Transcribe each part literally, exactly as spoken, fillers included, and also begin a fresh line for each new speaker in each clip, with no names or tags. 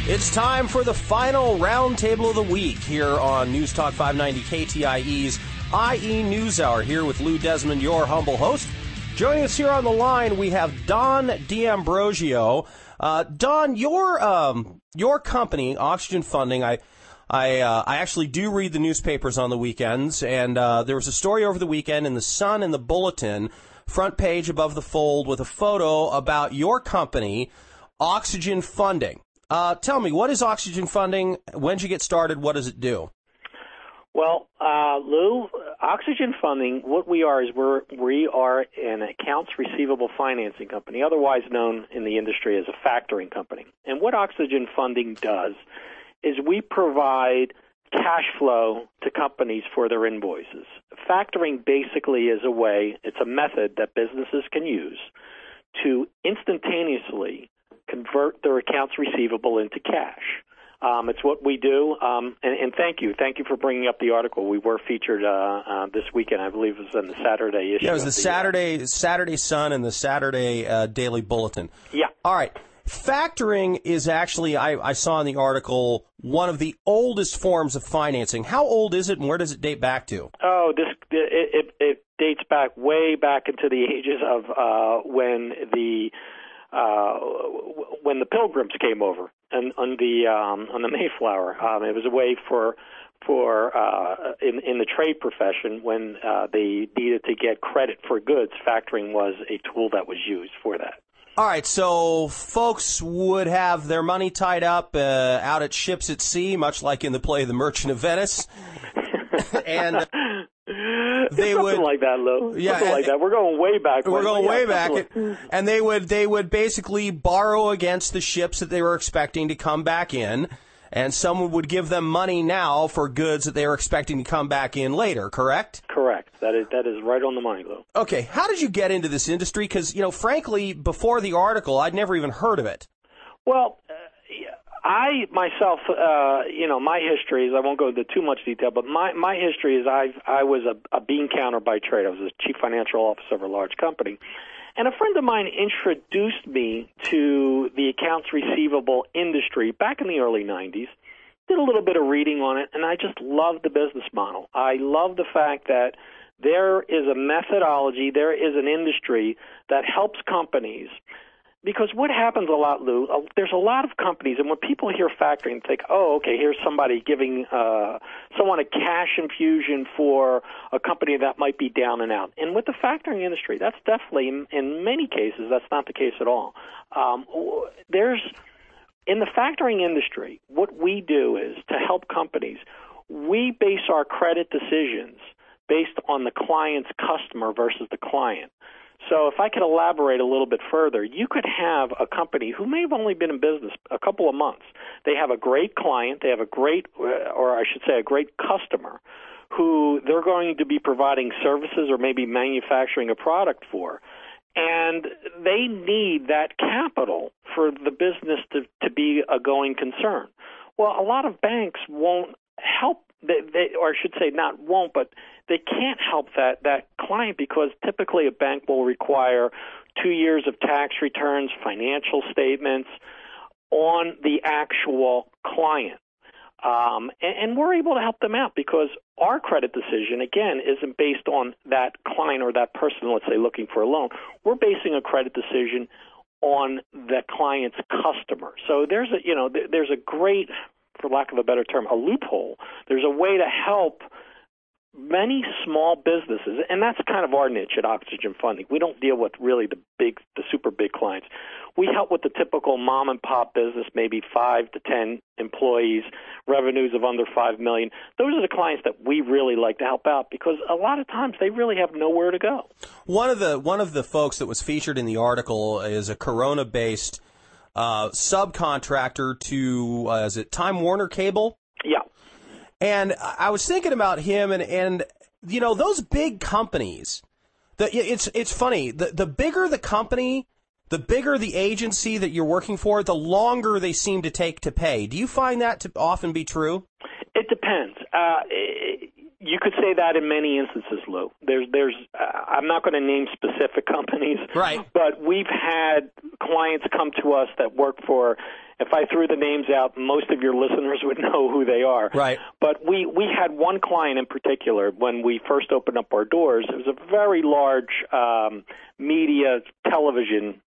It's time for the final roundtable of the week here on News Talk five ninety K T I E's I E News Hour, here with Lou Desmond, your humble host. Joining us here on the line, we have Don D'Ambrosio. Uh, Don, your um, your company, Oxygen Funding, I I uh, I actually do read the newspapers on the weekends, and uh, there was a story over the weekend in the Sun and the Bulletin, front page above the fold, with a photo about your company, Oxygen Funding. Uh, tell me, what is Oxygen Funding? When did you get started? What does it do?
Well, uh, Lou, Oxygen Funding, what we are is we're, we are an accounts receivable financing company, otherwise known in the industry as a factoring company. And what Oxygen Funding does is we provide cash flow to companies for their invoices. Factoring basically is a way, it's a method that businesses can use to instantaneously convert their accounts receivable into cash. Um, it's what we do, um, and, and thank you. Thank you for bringing up the article. We were featured uh, uh, this weekend, I believe it was in the Saturday issue.
Yeah, it was the, the Saturday
uh,
Saturday Sun and the Saturday uh, Daily Bulletin.
Yeah.
All right. Factoring is actually, I, I saw in the article, one of the oldest forms of financing. How old is it, and where does it date back to?
Oh, this it, it, it dates back way back into the ages of uh, when the Uh, when the Pilgrims came over and on the um, on the Mayflower. Um, it was a way for for uh, in in the trade profession when uh, they needed to get credit for goods. Factoring was a tool that was used for that.
All right, so folks would have their money tied up uh, out at ships at sea, much like in the play The Merchant of Venice, and they
Something
would
like that, Lou.
Yeah,
Something
and,
like that. We're going way back.
We're going
yeah,
way back,
like,
and they would they would basically borrow against the ships that they were expecting to come back in, and someone would give them money now for goods that they were expecting to come back in later. Correct?
Correct. That is that is right on the money, Lou.
Okay, how did you get into this industry? Because, you know, frankly, before the article, I'd never even heard of it.
Well, uh, I myself, uh, you know, my history is, I won't go into too much detail, but my, my history is I've, I was a, a bean counter by trade. I was a chief financial officer of a large company. And a friend of mine introduced me to the accounts receivable industry back in the early nineties, did a little bit of reading on it, and I just loved the business model. I love the fact that there is a methodology, there is an industry that helps companies. Because what happens a lot, Lou, uh, there's a lot of companies, and when people hear factoring, think, oh, okay, here's somebody giving uh, someone a cash infusion for a company that might be down and out. And with the factoring industry, that's definitely, in, in many cases, that's not the case at all. Um, there's, in the factoring industry, what we do is to help companies, we base our credit decisions based on the client's customer versus the client. So if I could elaborate a little bit further, you could have a company who may have only been in business a couple of months. They have a great client, they have a great, or I should say a great customer, who they're going to be providing services or maybe manufacturing a product for. And they need that capital for the business to, to be a going concern. Well, a lot of banks won't help, they, they, or I should say not won't, but they can't help that, that client because typically a bank will require two years of tax returns, financial statements on the actual client. Um, and, and we're able to help them out because our credit decision, again, isn't based on that client or that person, let's say, looking for a loan. We're basing a credit decision on the client's customer. So there's a, you know, there's a great, for lack of a better term, a loophole. There's a way to help many small businesses, and that's kind of our niche at Oxygen Funding. We don't deal with really the big, the super big clients. We help with the typical mom and pop business, maybe five to ten employees, revenues of under five million. Those are the clients that we really like to help out because a lot of times they really have nowhere to go.
One of the one of the folks that was featured in the article is a Corona-based uh, subcontractor to uh, is it Time Warner Cable?
Yeah.
And I was thinking about him, and, and you know, those big companies, the, it's it's funny, the, the bigger the company, the bigger the agency that you're working for, the longer they seem to take to pay. Do you find that to often be true?
It depends. Uh, it, You could say that in many instances, Lou. There's, there's. Uh, I'm not going to name specific companies,
right?
But we've had clients come to us that work for. If I threw the names out, most of your listeners would know who they are,
right?
But we we had one client in particular when we first opened up our doors. It was a very large um, media television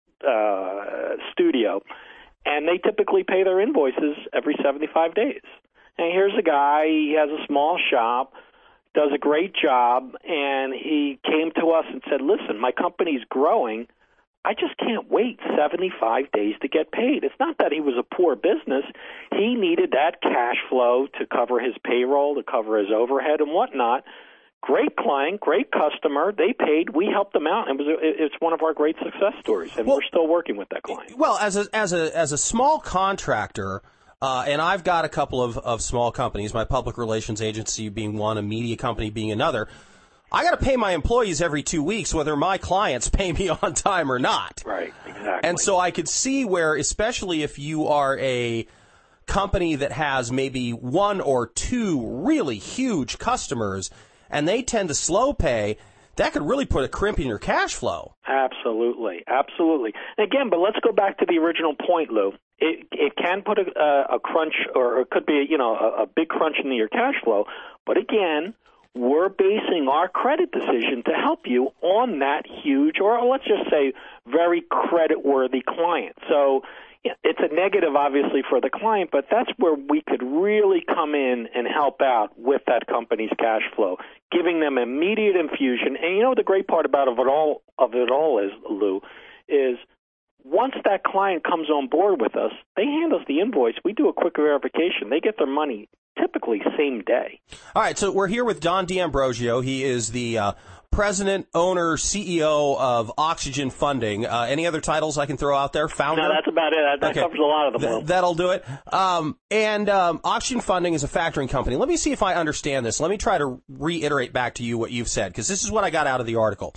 uh, studio, and they typically pay their invoices every seventy-five days. And here's a guy. He has a small shop. Does a great job, and he came to us and said, listen, my company's growing. I just can't wait seventy-five days to get paid. It's not that he was a poor business. He needed that cash flow to cover his payroll, to cover his overhead and whatnot. Great client, great customer. They paid. We helped them out. It was a, it's one of our great success stories, and well, we're still working with that client.
Well, as a, as a, as a small contractor, Uh, and I've got a couple of, of small companies, my public relations agency being one, a media company being another. I got to pay my employees every two weeks, whether my clients pay me on time or not.
Right, exactly.
And so I could see where, especially if you are a company that has maybe one or two really huge customers and they tend to slow pay, that could really put a crimp in your cash flow.
Absolutely, absolutely. Again, but let's go back to the original point, Lou. It it can put a, a crunch, or it could be, you know, a, a big crunch into your cash flow. But again, we're basing our credit decision to help you on that huge, or let's just say, very credit-worthy client. So yeah, it's a negative, obviously, for the client, but that's where we could really come in and help out with that company's cash flow, giving them immediate infusion. And you know the great part about of it all of it all is, Lou, is once that client comes on board with us, they hand us the invoice. We do a quick verification. They get their money typically same day.
All right, so we're here with Don D'Ambrosio. He is the uh, president, owner, C E O of Oxygen Funding. Uh, any other titles I can throw out there? Founder?
No, that's about it. That, that
okay.
covers a lot of them.
Th- that'll do it. Um, and um, Oxygen Funding is a factoring company. Let me see if I understand this. Let me try to reiterate back to you what you've said, because this is what I got out of the article.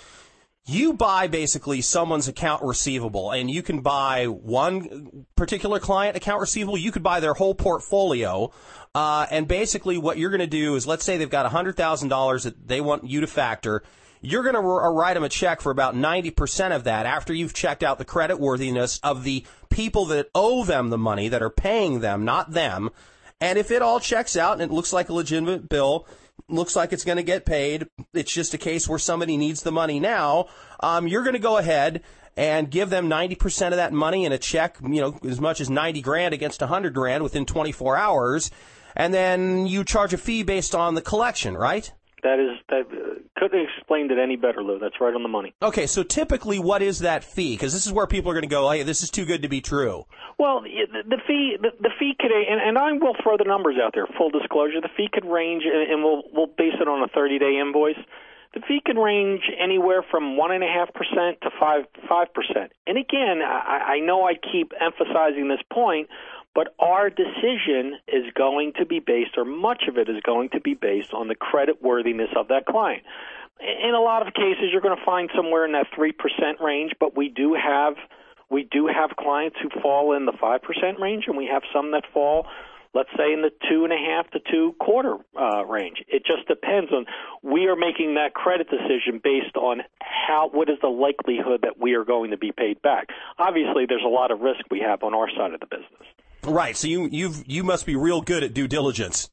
You buy basically someone's account receivable, and you can buy one particular client account receivable. You could buy their whole portfolio. Uh, and basically what you're going to do is, let's say they've got one hundred thousand dollars that they want you to factor. You're going to r- write them a check for about ninety percent of that after you've checked out the creditworthiness of the people that owe them the money, that are paying them, not them. And if it all checks out and it looks like a legitimate bill, looks like it's going to get paid, it's just a case where somebody needs the money now, um, you're going to go ahead and give them ninety percent of that money in a check, you know, as much as ninety grand against one hundred grand within twenty-four hours, and then you charge a fee based on the collection, right?
That is, that uh, couldn't have explained it any better, Lou. That's right on the money.
Okay, so typically what is that fee? Because this is where people are going to go, hey, this is too good to be true.
Well, the, the fee, the, the fee could, and, and I will throw the numbers out there. Full disclosure, the fee could range, and, and we'll we'll base it on a thirty-day invoice. The fee can range anywhere from one and a half percent to five five percent. And again, I, I know I keep emphasizing this point, but our decision is going to be based, or much of it is going to be based on the credit worthiness of that client. In a lot of cases, you're going to find somewhere in that three percent range, but we do have we do have clients who fall in the five percent range, and we have some that fall, let's say, in the two and a half to two quarter uh, range. It just depends on. We are making that credit decision based on how what is the likelihood that we are going to be paid back. Obviously, there's a lot of risk we have on our side of the business.
Right. So you you've you must be real good at due diligence.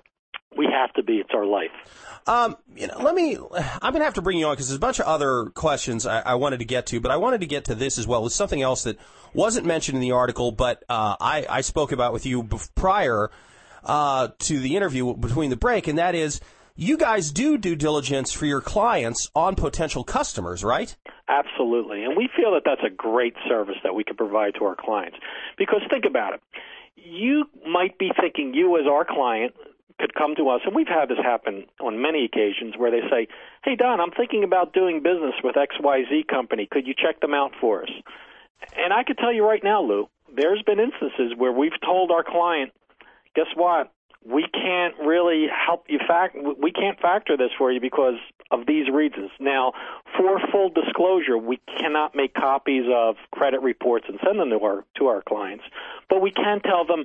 We have to be. It's our life.
Um, you know, let me. I'm gonna have to bring you on because there's a bunch of other questions I, I wanted to get to, but I wanted to get to this as well. It's something else that wasn't mentioned in the article, but uh, I, I spoke about with you prior uh, to the interview between the break, and that is you guys do due diligence for your clients on potential customers, right?
Absolutely, and we feel that that's a great service that we can provide to our clients. Because think about it. You might be thinking, you as our client could come to us, and we've had this happen on many occasions where they say, hey, Don, I'm thinking about doing business with X Y Z company. Could you check them out for us? And I could tell you right now, Lou, there's been instances where we've told our client, guess what? We can't really help you fact. We can't factor this for you because of these reasons. Now, for full disclosure, we cannot make copies of credit reports and send them to our to our clients, but we can tell them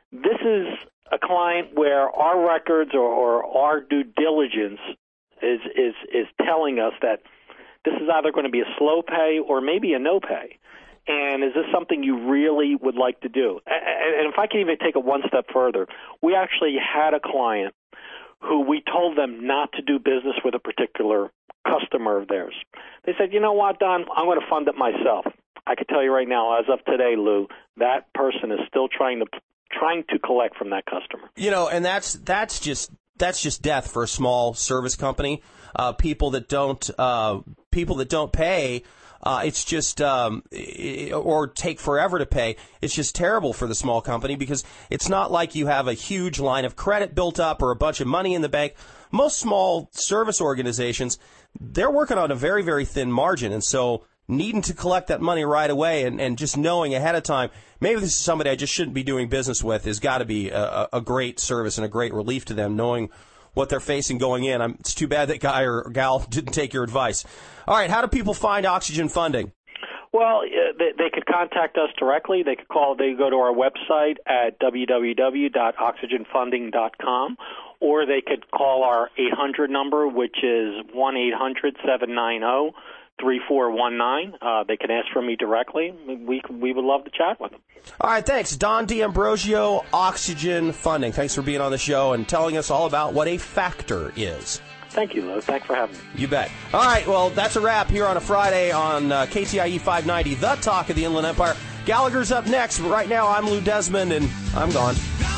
this is a client where our records or, or our due diligence is, is, is telling us that this is either going to be a slow pay or maybe a no pay. And is this something you really would like to do? And if I can even take it one step further, we actually had a client who we told them not to do business with a particular customer of theirs. They said, you know what, Don, I'm going to fund it myself. I can tell you right now, as of today, Lou, that person is still trying to trying to collect from that customer.
You know, and that's that's just that's just death for a small service company. Uh, people that don't uh, people that don't pay. Uh, it's just, um, or take forever to pay. It's just terrible for the small company because it's not like you have a huge line of credit built up or a bunch of money in the bank. Most small service organizations, they're working on a very, very thin margin. And so needing to collect that money right away and, and just knowing ahead of time, maybe this is somebody I just shouldn't be doing business with, has got to be a, a great service and a great relief to them, knowing what they're facing going in. I'm, it's too bad that guy or gal didn't take your advice. All right, how do people find Oxygen Funding?
Well, uh, they, they could contact us directly. They could call. They go to our website at w w w dot oxygen funding dot com, or they could call our eight hundred number, which is one eight hundred seven nine zero three four one nine. Uh, they can ask for me directly. We we would love to chat with them.
All right, thanks. Don D'Ambrosio, Oxygen Funding. Thanks for being on the show and telling us all about what a factor is.
Thank you, Lou. Thanks for having me.
You bet. All right, well, that's a wrap here on a Friday on uh, K T I E five ninety, the talk of the Inland Empire. Gallagher's up next, but right now I'm Lou Desmond, and I'm gone.